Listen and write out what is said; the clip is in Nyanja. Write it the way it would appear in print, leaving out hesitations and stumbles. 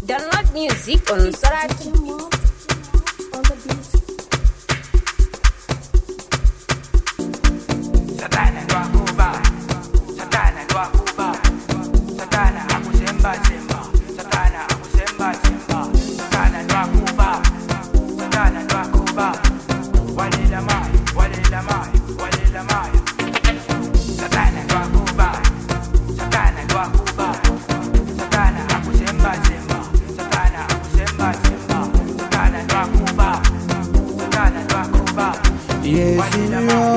Download music on Sarati. Satana ndo akuba, Satana ndo akuba, Satana akusemba semba, Satana akusemba semba, Satana ndo akuba, Satana ndo akuba, walela mai, walela mai, walela mai. Satana ndo akuba, Satana ndo akuba, Satana akusemba semba, Satana akusemba semba, Satana ndo akuba, Satana ndo akuba, Yes, walela mai.